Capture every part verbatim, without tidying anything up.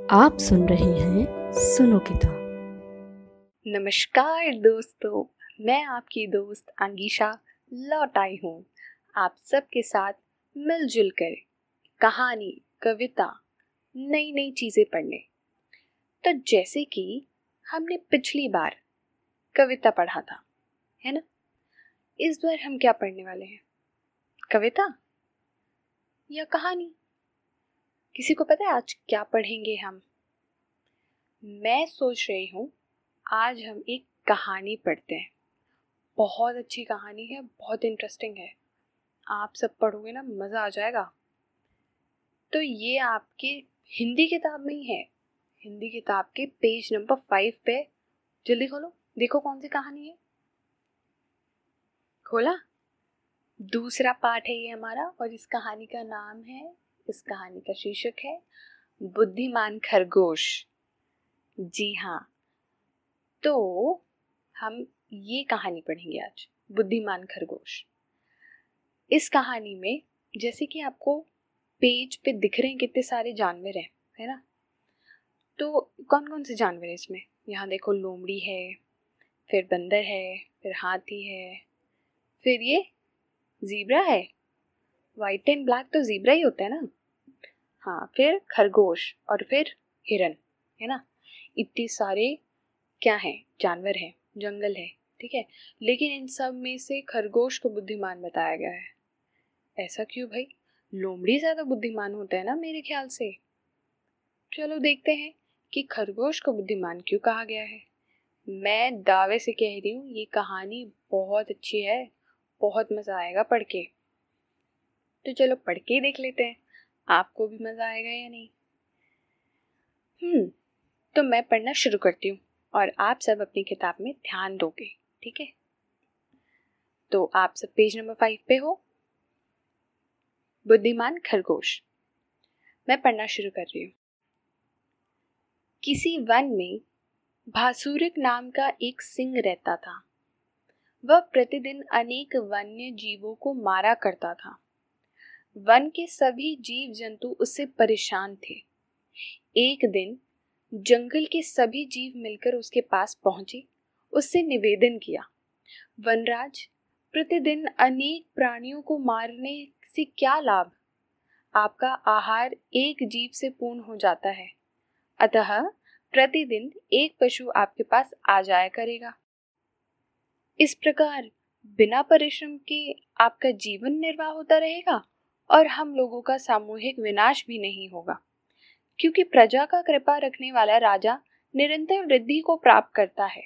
आप सुन रहे हैं सुनो किताब। नमस्कार दोस्तों, मैं आपकी दोस्त अंगीशा लौट आई हूँ आप सबके साथ मिलजुल कर कहानी, कविता, नई नई चीज़ें पढ़ने। तो जैसे कि हमने पिछली बार कविता पढ़ा था, है ना? इस बार हम क्या पढ़ने वाले हैं? कविता या कहानी? किसी को पता है आज क्या पढ़ेंगे हम? मैं सोच रही हूँ आज हम एक कहानी पढ़ते हैं। बहुत अच्छी कहानी है, बहुत इंटरेस्टिंग है। आप सब पढ़ोगे ना, मज़ा आ जाएगा। तो ये आपके हिंदी किताब में ही है, हिंदी किताब के पेज नंबर फाइव पे। जल्दी खोलो, देखो कौन सी कहानी है। खोला? दूसरा पार्ट है ये हमारा, और इस कहानी का नाम है, इस कहानी का शीर्षक है बुद्धिमान खरगोश। जी हाँ, तो हम ये कहानी पढ़ेंगे आज, बुद्धिमान खरगोश। इस कहानी में जैसे कि आपको पेज पे दिख रहे हैं कितने सारे जानवर हैं, है ना? तो कौन कौन से जानवर हैं इसमें? यहाँ देखो, लोमड़ी है, फिर बंदर है, फिर हाथी है, फिर ये ज़ीब्रा है। वाइट एंड ब्लैक तो ज़ीब्रा ही होता है ना। हाँ, फिर खरगोश और फिर हिरन, है ना? इतने सारे क्या हैं? जानवर हैं, जंगल है, ठीक है। लेकिन इन सब में से खरगोश को बुद्धिमान बताया गया है। ऐसा क्यों भाई? लोमड़ी ज़्यादा बुद्धिमान होता है ना मेरे ख्याल से। चलो देखते हैं कि खरगोश को बुद्धिमान क्यों कहा गया है। मैं दावे से कह रही हूँ ये कहानी बहुत अच्छी है, बहुत मज़ा आएगा पढ़ के। तो चलो पढ़ के ही देख लेते हैं, आपको भी मज़ा आएगा या नहीं। हम्म तो मैं पढ़ना शुरू करती हूँ और आप सब अपनी किताब में ध्यान दोगे, ठीक है? तो आप सब पेज नंबर फाइव पे हो। बुद्धिमान खरगोश, मैं पढ़ना शुरू कर रही हूँ। किसी वन में भासुरक नाम का एक सिंह रहता था। वह प्रतिदिन अनेक वन्य जीवों को मारा करता था। वन के सभी जीव जंतु उससे परेशान थे। एक दिन जंगल के सभी जीव मिलकर उसके पास पहुंचे, उससे निवेदन किया, वनराज, प्रतिदिन अनेक प्राणियों को मारने से क्या लाभ? आपका आहार एक जीव से पूर्ण हो जाता है, अतः प्रतिदिन एक पशु आपके पास आ जाया करेगा। इस प्रकार बिना परिश्रम के आपका जीवन निर्वाह होता रहेगा और हम लोगों का सामूहिक विनाश भी नहीं होगा, क्योंकि प्रजा का कृपा रखने वाला राजा निरंतर वृद्धि को प्राप्त करता है।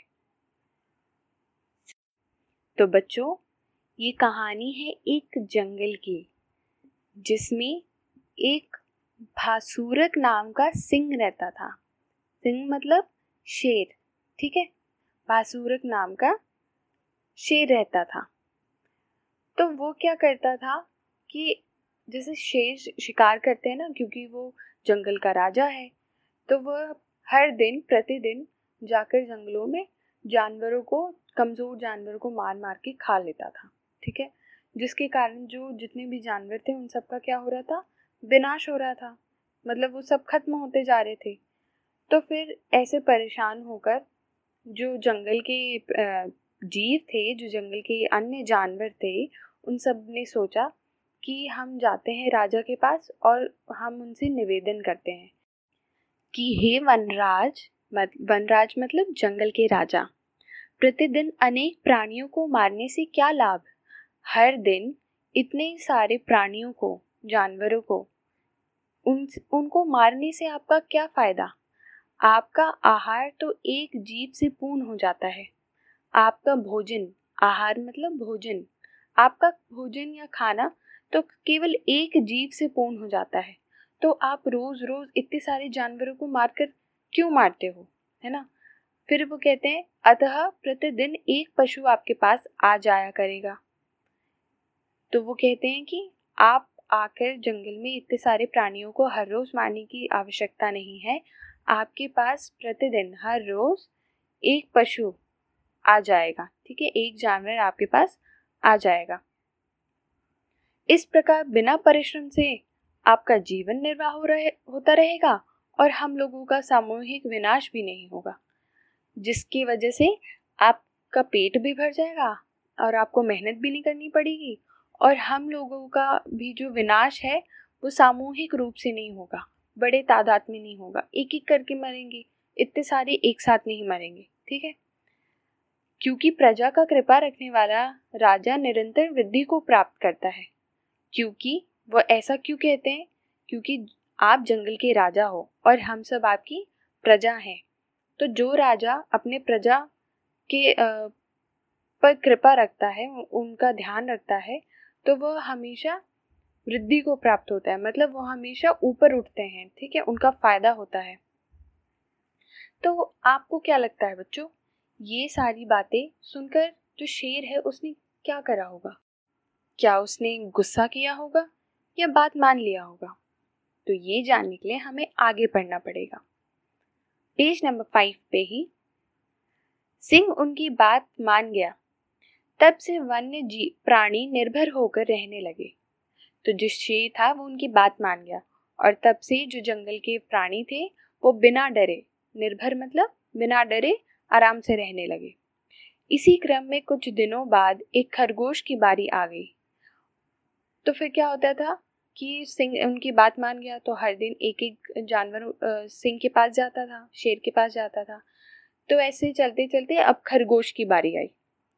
तो बच्चों, ये कहानी है एक जंगल की, जिसमें एक भासुरक नाम का सिंह रहता था। सिंह मतलब शेर, ठीक है? भासुरक नाम का शेर रहता था। तो वो क्या करता था कि जैसे शेर शिकार करते हैं ना, क्योंकि वो जंगल का राजा है, तो वह हर दिन प्रतिदिन जाकर जंगलों में जानवरों को, कमज़ोर जानवरों को मार मार के खा लेता था, ठीक है? जिसके कारण जो जितने भी जानवर थे उन सब का क्या हो रहा था? विनाश हो रहा था, मतलब वो सब खत्म होते जा रहे थे। तो फिर ऐसे परेशान होकर जो जंगल के जीव थे, जो जंगल के अन्य जानवर थे, उन सब ने सोचा कि हम जाते हैं राजा के पास और हम उनसे निवेदन करते हैं कि हे वनराज, मत वनराज मतलब जंगल के राजा, प्रतिदिन अनेक प्राणियों को मारने से क्या लाभ? हर दिन इतने सारे प्राणियों को, जानवरों को, उन उनको मारने से आपका क्या फायदा? आपका आहार तो एक जीव से पूर्ण हो जाता है। आपका भोजन, आहार मतलब भोजन, आपका भोजन या खाना तो केवल एक जीव से पूर्ण हो जाता है। तो आप रोज रोज इतने सारे जानवरों को मारकर क्यों मारते हो, है ना? फिर वो कहते हैं, अतः प्रतिदिन एक पशु आपके पास आ जाया करेगा। तो वो कहते हैं कि आप आकर जंगल में इतने सारे प्राणियों को हर रोज मारने की आवश्यकता नहीं है। आपके पास प्रतिदिन हर रोज एक पशु आ जाएगा, ठीक है? एक जानवर आपके पास आ जाएगा। इस प्रकार बिना परिश्रम से आपका जीवन निर्वाह हो रहे होता रहेगा और हम लोगों का सामूहिक विनाश भी नहीं होगा, जिसकी वजह से आपका पेट भी भर जाएगा और आपको मेहनत भी नहीं करनी पड़ेगी, और हम लोगों का भी जो विनाश है वो सामूहिक रूप से नहीं होगा, बड़े तादाद में नहीं होगा, एक एक करके मरेंगे, इतने सारे एक साथ नहीं मरेंगे, ठीक है। क्योंकि प्रजा का कृपा रखने वाला राजा निरंतर वृद्धि को प्राप्त करता है। क्योंकि वो ऐसा क्यों कहते हैं? क्योंकि आप जंगल के राजा हो और हम सब आपकी प्रजा हैं। तो जो राजा अपने प्रजा के पर कृपा रखता है, उनका ध्यान रखता है, तो वह हमेशा वृद्धि को प्राप्त होता है, मतलब वो हमेशा ऊपर उठते हैं, ठीक है, उनका फायदा होता है। तो आपको क्या लगता है बच्चों, ये सारी बातें सुनकर जो शेर है उसने क्या करा होगा? क्या उसने गुस्सा किया होगा या बात मान लिया होगा? तो ये जानने के लिए हमें आगे पढ़ना पड़ेगा। पेज नंबर फाइव पे ही, सिंह उनकी बात मान गया। तब से वन्य जीव प्राणी निर्भर होकर रहने लगे। तो जो शेर था वो उनकी बात मान गया, और तब से जो जंगल के प्राणी थे वो बिना डरे, निर्भर मतलब बिना डरे आराम से रहने लगे। इसी क्रम में कुछ दिनों बाद एक खरगोश की बारी आ गई। तो फिर क्या होता था कि सिंह उनकी बात मान गया, तो हर दिन एक एक जानवर सिंह के पास जाता था, शेर के पास जाता था। तो ऐसे चलते चलते अब खरगोश की बारी आई।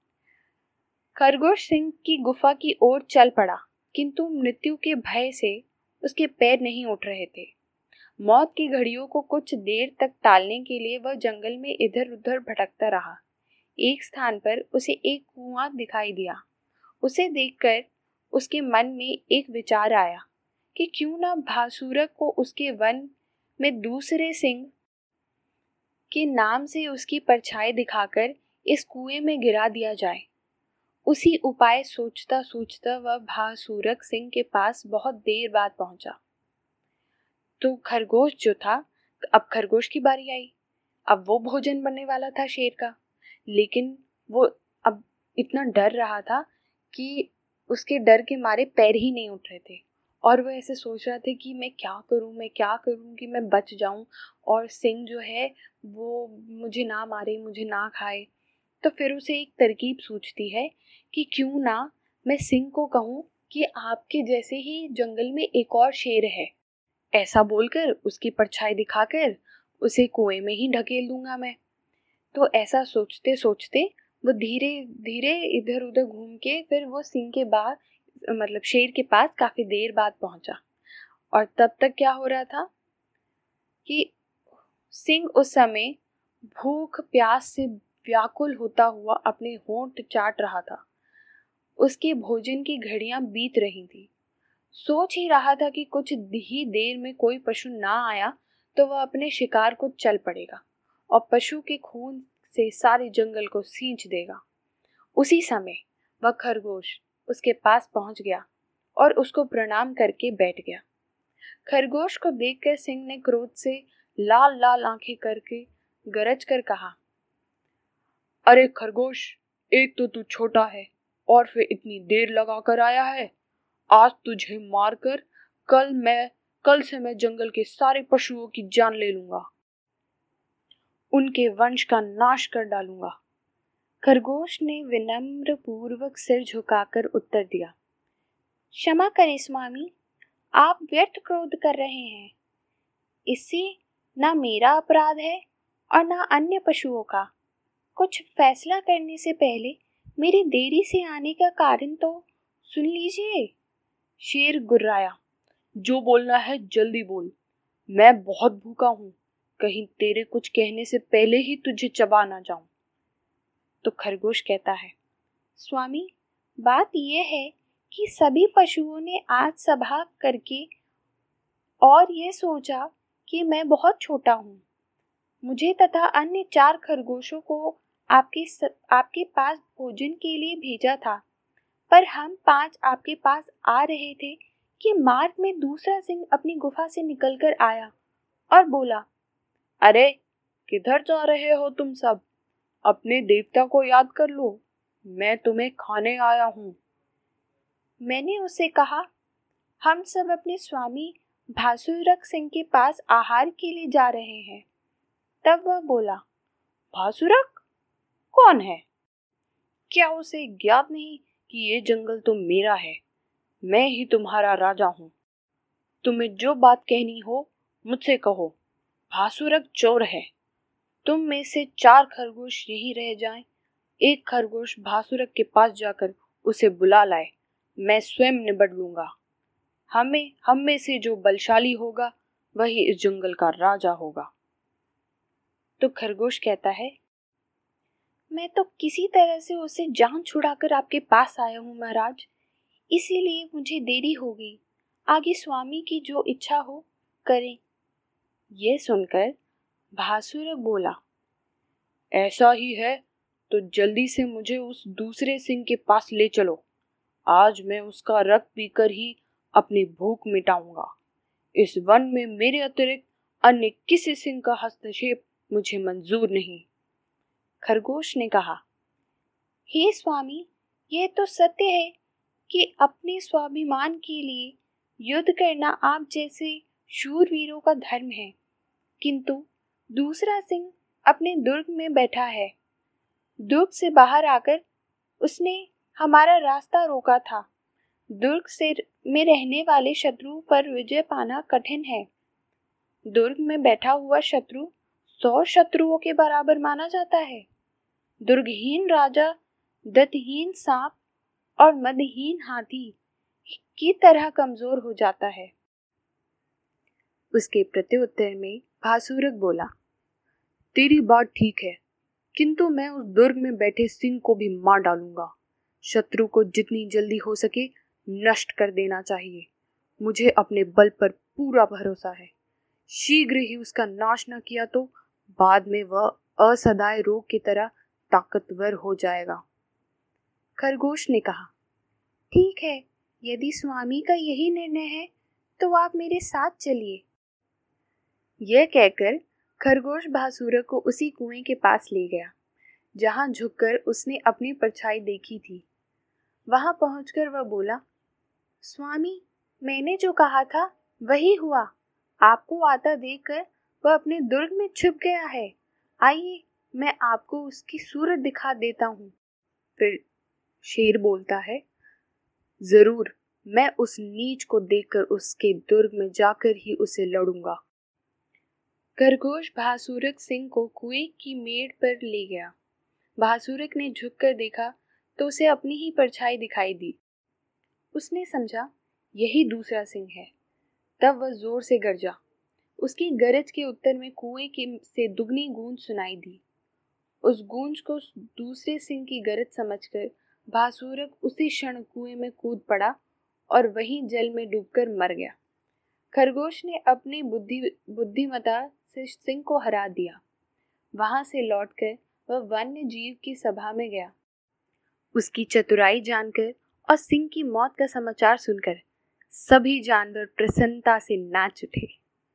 खरगोश सिंह की गुफा की ओर चल पड़ा, किंतु मृत्यु के भय से उसके पैर नहीं उठ रहे थे। मौत की घड़ियों को कुछ देर तक टालने के लिए वह जंगल में इधर उधर भटकता रहा। एक स्थान पर उसे एक कुआं दिखाई दिया। उसे देखकर उसके मन में एक विचार आया कि क्यों ना भासुरक को उसके वन में दूसरे सिंह के नाम से उसकी परछाई दिखाकर इस कुएं में गिरा दिया जाए। उसी उपाय सोचता सोचता वह भासुरक सिंह के पास बहुत देर बाद पहुंचा। तो खरगोश जो था, अब खरगोश की बारी आई। अब वो भोजन बनने वाला था शेर का, लेकिन वो अब इतना डर रहा था कि उसके डर के मारे पैर ही नहीं उठ रहे थे, और वो ऐसे सोच रहा था कि मैं क्या करूं मैं क्या करूं कि मैं बच जाऊं और सिंह जो है वो मुझे ना मारे, मुझे ना खाए। तो फिर उसे एक तरकीब सूझती है कि क्यों ना मैं सिंह को कहूं कि आपके जैसे ही जंगल में एक और शेर है। ऐसा बोलकर उसकी परछाई दिखाकर उसे कुएं में ही ढकेल दूंगा मैं। तो ऐसा सोचते सोचते वो धीरे धीरे इधर उधर घूम के फिर वो सिंह के बाद मतलब शेर के पास काफी देर बाद पहुंचा। और तब तक क्या हो रहा था कि सिंह उस समय भूख प्यास से व्याकुल होता हुआ अपने होंठ चाट रहा था। उसके भोजन की घड़ियां बीत रही थी। सोच ही रहा था कि कुछ ही देर में कोई पशु ना आया तो वह अपने शिकार को चल पड़ेगा और पशु के खून से सारे जंगल को सींच देगा। उसी समय वह खरगोश उसके पास पहुंच गया और उसको प्रणाम करके बैठ गया। खरगोश को देखकर सिंह ने क्रोध से लाल लाल आंखें करके गरज कर कहा, अरे खरगोश, एक तो तू छोटा है और फिर इतनी देर लगा कर आया है। आज तुझे मारकर कल मैं कल से मैं जंगल के सारे पशुओं की जान ले लूंगा, उनके वंश का नाश कर डालूंगा। खरगोश ने विनम्र पूर्वक सिर झुकाकर उत्तर दिया, क्षमा करें स्वामी, आप व्यर्थ क्रोध कर रहे हैं। इससे ना मेरा अपराध है और ना अन्य पशुओं का। कुछ फैसला करने से पहले मेरी देरी से आने का कारण तो सुन लीजिए। शेर गुर्राया, जो बोलना है जल्दी बोल, मैं बहुत भूखा हूं, कहीं तेरे कुछ कहने से पहले ही तुझे चबा ना जाऊं। तो खरगोश कहता है, स्वामी, बात यह है कि सभी पशुओं ने आज सभा करके और ये सोचा कि मैं बहुत छोटा हूँ। मुझे तथा अन्य चार खरगोशों को आपके स, आपके पास भोजन के लिए भेजा था, पर हम पांच आपके पास आ रहे थे कि मार्ग में दूसरा सिंह अपनी गुफा से निकलकर आया और बोला, अरे किधर जा रहे हो तुम सब? अपने देवता को याद कर लो, मैं तुम्हें खाने आया हूँ। मैंने उसे कहा, हम सब अपने स्वामी भासुरक सिंह के पास आहार के लिए जा रहे हैं। तब वह बोला, भासुरक कौन है? क्या उसे ज्ञात नहीं कि ये जंगल तो मेरा है? मैं ही तुम्हारा राजा हूँ। तुम्हें जो बात कहनी हो मुझसे कहो। भासुरक चोर है। तुम में से चार खरगोश यहीं रह जाएं। एक खरगोश भासुरक के पास जाकर उसे बुला लाए। मैं स्वयं निबट लूंगा। हमें हम में से जो बलशाली होगा वही इस जंगल का राजा होगा। तो खरगोश कहता है, मैं तो किसी तरह से उसे जान छुड़ाकर आपके पास आया हूँ महाराज, इसीलिए मुझे देरी हो गई। आगे स्वामी की जो इच्छा हो करें। यह सुनकर भासुरक बोला, ऐसा ही है तो जल्दी से मुझे उस दूसरे सिंह के पास ले चलो। आज मैं उसका रक्त पीकर ही अपनी भूख मिटाऊंगा। इस वन में मेरे अतिरिक्त अन्य किसी सिंह का हस्तक्षेप मुझे मंजूर नहीं। खरगोश ने कहा, हे स्वामी, यह तो सत्य है कि अपने स्वाभिमान के लिए युद्ध करना आप जैसे शूरवीरों का धर्म है, किंतु दूसरा सिंह अपने दुर्ग में बैठा है। दुर्ग से बाहर आकर उसने हमारा रास्ता रोका था। दुर्ग से में रहने वाले शत्रु पर विजय पाना कठिन है। दुर्ग में बैठा हुआ शत्रु सौ शत्रुओं के बराबर माना जाता है। दुर्गहीन राजा दत्तहीन सांप और मदहीन हाथी की तरह कमजोर हो जाता है। उसके प्रत्युत्तर में भासुरक बोला, तेरी बात ठीक है, किंतु मैं उस दुर्ग में बैठे सिंह को भी मार डालूंगा। शत्रु को जितनी जल्दी हो सके नष्ट कर देना चाहिए। मुझे अपने बल पर पूरा भरोसा है। शीघ्र ही उसका नाश न किया तो बाद में वह असदाय रोग की तरह ताकतवर हो जाएगा। खरगोश ने कहा, ठीक है, यदि स्वामी का यही निर्णय है तो आप मेरे साथ चलिए। यह कहकर खरगोश भासुरक को उसी कुएं के पास ले गया जहां झुककर उसने अपनी परछाई देखी थी। वहां पहुंचकर वह बोला, स्वामी, मैंने जो कहा था वही हुआ। आपको आता देखकर वह अपने दुर्ग में छुप गया है। आइए, मैं आपको उसकी सूरत दिखा देता हूँ। फिर शेर बोलता है, जरूर, मैं उस नीच को देखकर उसके दुर्ग में जाकर ही उसे लड़ूंगा। खरगोश भासुरक सिंह को कुएं की मेड़ पर ले गया। भासुरक ने झुककर देखा तो उसे अपनी ही परछाई दिखाई दी। उसने समझा यही दूसरा सिंह है। तब वह जोर से गरजा। उसकी गरज के उत्तर में कुएं के से दुगनी गूंज सुनाई दी। उस गूंज को दूसरे सिंह की गरज समझकर भासुरक उसी क्षण कुएं में कूद पड़ा और वहीं जल में डूबकर मर गया। खरगोश ने अपनी बुद्धि बुद्धिमता से सिंह को हरा दिया। वहां से लौटकर वह वन्य जीव की सभा में गया। उसकी चतुराई जानकर और सिंह की मौत का समाचार सुनकर सभी जानवर प्रसन्नता से नाच उठे।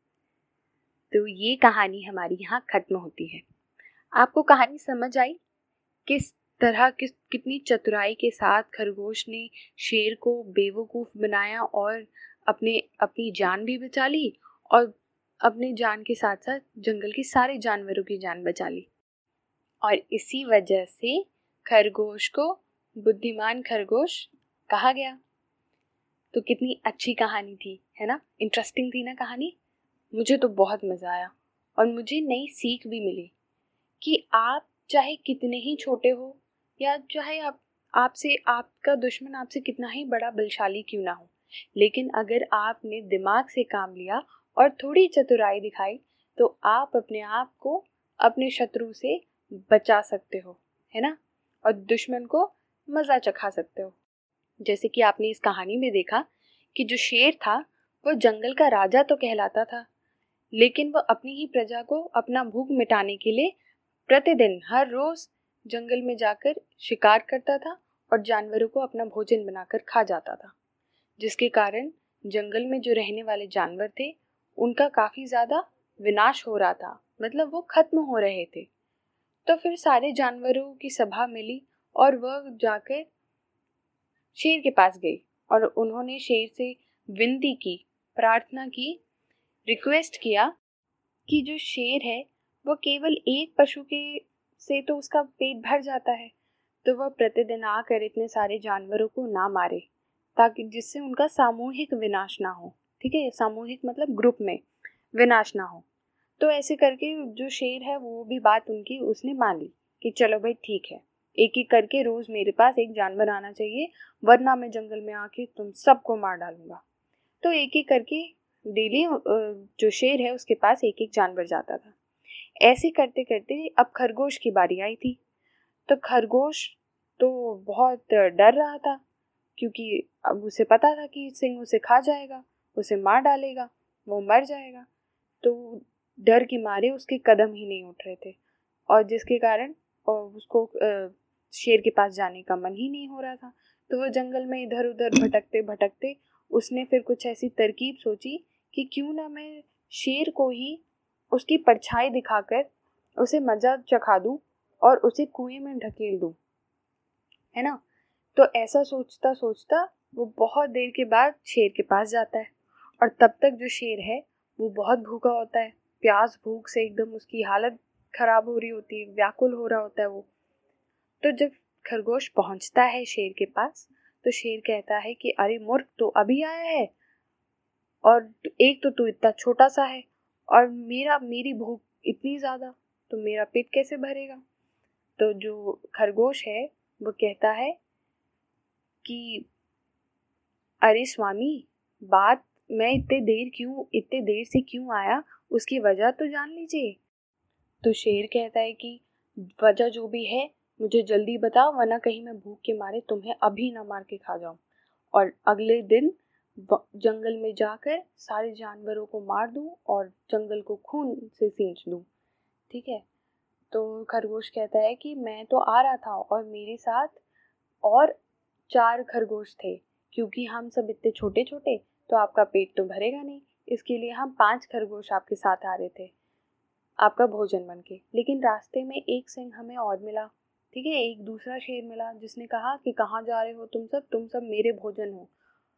तो ये कहानी हमारी यहाँ खत्म होती है। आपको कहानी समझ आई? किस तरह किस कितनी चतुराई के साथ खरगोश ने शेर को बेवकूफ बनाया और अपने अपनी जान भी बचा ली और अपने जान के साथ साथ जंगल के सारे जानवरों की जान बचा ली। और इसी वजह से खरगोश को बुद्धिमान खरगोश कहा गया। तो कितनी अच्छी कहानी थी, है ना? इंटरेस्टिंग थी ना कहानी? मुझे तो बहुत मज़ा आया और मुझे नई सीख भी मिली कि आप चाहे कितने ही छोटे हो या चाहे आप आपसे आपका दुश्मन आपसे कितना ही बड़ा बलशाली क्यों ना हो, लेकिन अगर आपने दिमाग से काम लिया और थोड़ी चतुराई दिखाई तो आप अपने आप को अपने शत्रु से बचा सकते हो, है ना? और दुश्मन को मज़ा चखा सकते हो। जैसे कि आपने इस कहानी में देखा कि जो शेर था वो जंगल का राजा तो कहलाता था, लेकिन वह अपनी ही प्रजा को अपना भूख मिटाने के लिए प्रतिदिन हर रोज जंगल में जाकर शिकार करता था और जानवरों को अपना भोजन बनाकर खा जाता था, जिसके कारण जंगल में जो रहने वाले जानवर थे उनका काफ़ी ज़्यादा विनाश हो रहा था, मतलब वो खत्म हो रहे थे। तो फिर सारे जानवरों की सभा मिली और वह जाकर शेर के पास गई और उन्होंने शेर से विनती की, प्रार्थना की, रिक्वेस्ट किया कि जो शेर है वो केवल एक पशु के से तो उसका पेट भर जाता है, तो वह प्रतिदिन आकर इतने सारे जानवरों को ना मारे, ताकि जिससे उनका सामूहिक विनाश ना हो। ठीक है, सामूहिक मतलब ग्रुप में विनाश ना हो। तो ऐसे करके जो शेर है वो भी बात उनकी उसने मान ली कि चलो भाई ठीक है, एक एक करके रोज मेरे पास एक जानवर आना चाहिए, वरना मैं जंगल में आके तुम सबको मार डालूंगा। तो एक एक करके डेली जो शेर है उसके पास एक एक जानवर जाता था। ऐसे करते करते अब खरगोश की बारी आई थी। तो खरगोश तो बहुत डर रहा था, क्योंकि अब उसे पता था कि सिंह उसे खा जाएगा, उसे मार डालेगा, वो मर जाएगा। तो डर के मारे उसके कदम ही नहीं उठ रहे थे, और जिसके कारण और उसको शेर के पास जाने का मन ही नहीं हो रहा था। तो वो जंगल में इधर उधर भटकते भटकते उसने फिर कुछ ऐसी तरकीब सोची कि क्यों ना मैं शेर को ही उसकी परछाई दिखाकर उसे मजा चखा दूं और उसे कुएं में ढकेल दूं, है ना। तो ऐसा सोचता सोचता वो बहुत देर के बाद शेर के पास जाता है, और तब तक जो शेर है वो बहुत भूखा होता है, प्यास भूख से एकदम उसकी हालत खराब हो रही होती है, व्याकुल हो रहा होता है वो। तो जब खरगोश पहुंचता है शेर के पास, तो शेर कहता है कि अरे मूर्ख, तो अभी आया है, और एक तो तू इतना छोटा सा है, और मेरा मेरी भूख इतनी ज्यादा, तो मेरा पेट कैसे भरेगा। तो जो खरगोश है वो कहता है कि अरे स्वामी, बात मैं इतने देर क्यों इतने देर से क्यों आया, उसकी वजह तो जान लीजिए। तो शेर कहता है कि वजह जो भी है मुझे जल्दी बताओ, वरना कहीं मैं भूख के मारे तुम्हें अभी ना मार के खा जाऊं, और अगले दिन जंगल में जाकर सारे जानवरों को मार दूं और जंगल को खून से सींच दूं। ठीक है। तो खरगोश कहता है कि मैं तो आ रहा था, और मेरे साथ और चार खरगोश थे, क्योंकि हम सब इतने छोटे छोटे तो आपका पेट तो भरेगा नहीं, इसके लिए हम पांच खरगोश आपके साथ आ रहे थे आपका भोजन बन के। लेकिन रास्ते में एक सिंह हमें और मिला, ठीक है, एक दूसरा शेर मिला, जिसने कहा कि कहाँ जा रहे हो तुम सब तुम सब मेरे भोजन हो,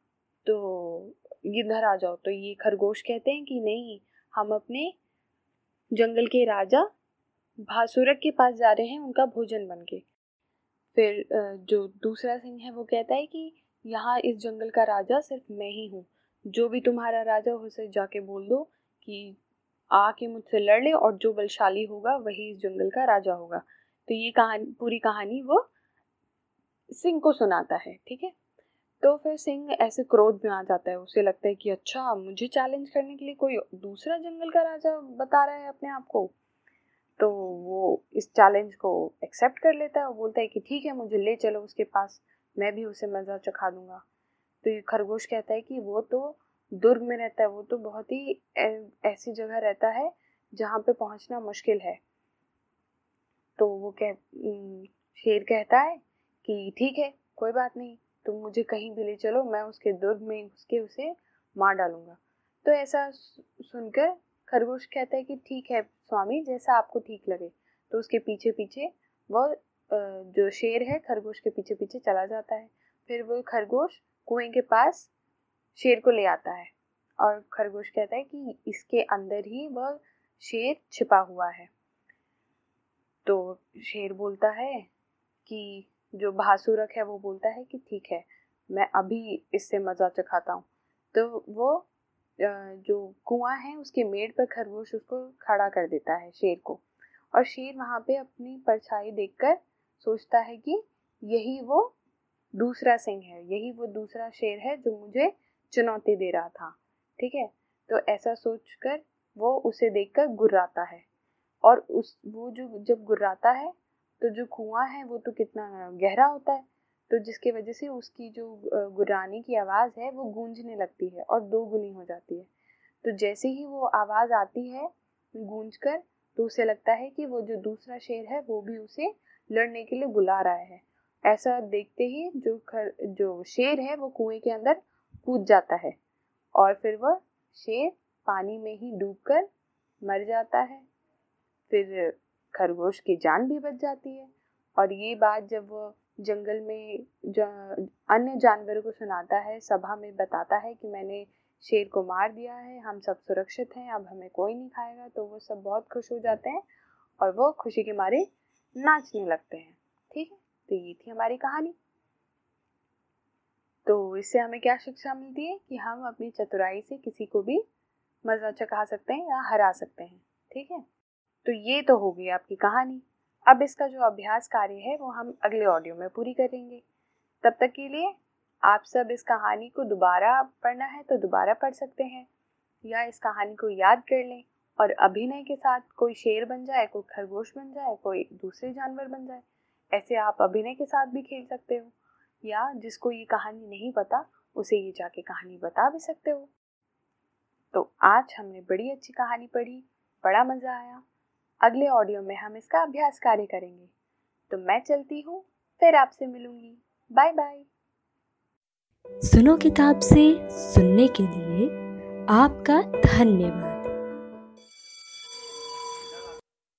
तो इधर आ जाओ। तो ये खरगोश कहते हैं कि नहीं, हम अपने जंगल के राजा भासुरक के पास जा रहे हैं उनका भोजन बन के। फिर जो दूसरा सिंह है वो कहता है कि यहाँ इस जंगल का राजा सिर्फ मैं ही हूँ, जो भी तुम्हारा राजा हो उसे जाके बोल दो कि आके मुझसे लड़ ले, और जो बलशाली होगा वही इस जंगल का राजा होगा। तो ये कहानी पूरी कहानी वो सिंह को सुनाता है। ठीक है। तो फिर सिंह ऐसे क्रोध में आ जाता है, उसे लगता है कि अच्छा, मुझे चैलेंज करने के लिए कोई दूसरा जंगल का राजा बता रहा है अपने आप को। तो वो इस चैलेंज को एक्सेप्ट कर लेता है और बोलता है कि ठीक है, मुझे ले चलो उसके पास, मैं भी उसे मजा चखा दूंगा। तो ये खरगोश कहता है कि वो तो दुर्ग में रहता है, वो तो बहुत ही ऐसी जगह रहता है जहाँ पे पहुंचना मुश्किल है। तो वो कह शेर कहता है कि ठीक है, कोई बात नहीं, तुम मुझे कहीं भी ले चलो, मैं उसके दुर्ग में उसके उसे मार डालूंगा। तो ऐसा सुनकर खरगोश कहता है कि ठीक है स्वामी, जैसा आपको ठीक लगे। तो उसके पीछे पीछे वो जो शेर है खरगोश के पीछे पीछे चला जाता है। फिर वो खरगोश कुएं के पास शेर को ले आता है, और खरगोश कहता है कि इसके अंदर ही वह शेर छिपा हुआ है। तो शेर बोलता है कि जो भासुरक है वो बोलता है कि ठीक है, मैं अभी इससे मजा चखाता हूँ। तो वो जो कुआं है उसके मेड़ पर खरगोश उसको खड़ा कर देता है शेर को, और शेर वहां पे अपनी परछाई देखकर सोचता है कि यही वो दूसरा सिंह है, यही वो दूसरा शेर है जो मुझे चुनौती दे रहा था। ठीक है। तो ऐसा सोचकर वो उसे देखकर गुर्राता है, और उस वो जो जब गुर्राता है तो जो कुआं है वो तो कितना गहरा होता है, तो जिसकी वजह से उसकी जो गुर्राने की आवाज़ है वो गूंजने लगती है और दो गुनी हो जाती है। तो जैसे ही वो आवाज़ आती है गूंज कर, तो उसे लगता है कि वो जो दूसरा शेर है वो भी उसे लड़ने के लिए बुला रहा है। ऐसा देखते ही जो खर जो शेर है वो कुएं के अंदर कूद जाता है, और फिर वह शेर पानी में ही डूबकर मर जाता है। फिर खरगोश की जान भी बच जाती है। और ये बात जब वो जंगल में अन्य जानवरों को सुनाता है, सभा में बताता है कि मैंने शेर को मार दिया है, हम सब सुरक्षित हैं, अब हमें कोई नहीं खाएगा। तो वो सब बहुत खुश हो जाते हैं और वो खुशी के मारे नाचने लगते हैं। ठीक है, तो ये थी हमारी कहानी। तो इससे हमें क्या शिक्षा मिलती है कि हम अपनी चतुराई से किसी को भी मजा चखा सकते हैं या हरा सकते हैं। ठीक है, तो ये तो हो गई आपकी कहानी। अब इसका जो अभ्यास कार्य है वो हम अगले ऑडियो में पूरी करेंगे। तब तक के लिए आप सब इस कहानी को दोबारा पढ़ना है तो दोबारा पढ़ सकते हैं, या इस कहानी को याद कर लें और अभिनय के साथ कोई शेर बन जाए, कोई खरगोश बन जाए, कोई दूसरे जानवर बन जाए। ऐसे आप अभिनय के साथ भी खेल सकते हो, या जिसको ये कहानी नहीं पता उसे ये जाके कहानी बता भी सकते हो। तो आज हमने बड़ी अच्छी कहानी पढ़ी, बड़ा मज़ा आया। अगले ऑडियो में हम इसका अभ्यास कार्य करेंगे। तो मैं चलती हूँ, फिर आपसे मिलूंगी। Bye bye. सुनो किताब से सुनने के लिए आपका धन्यवाद।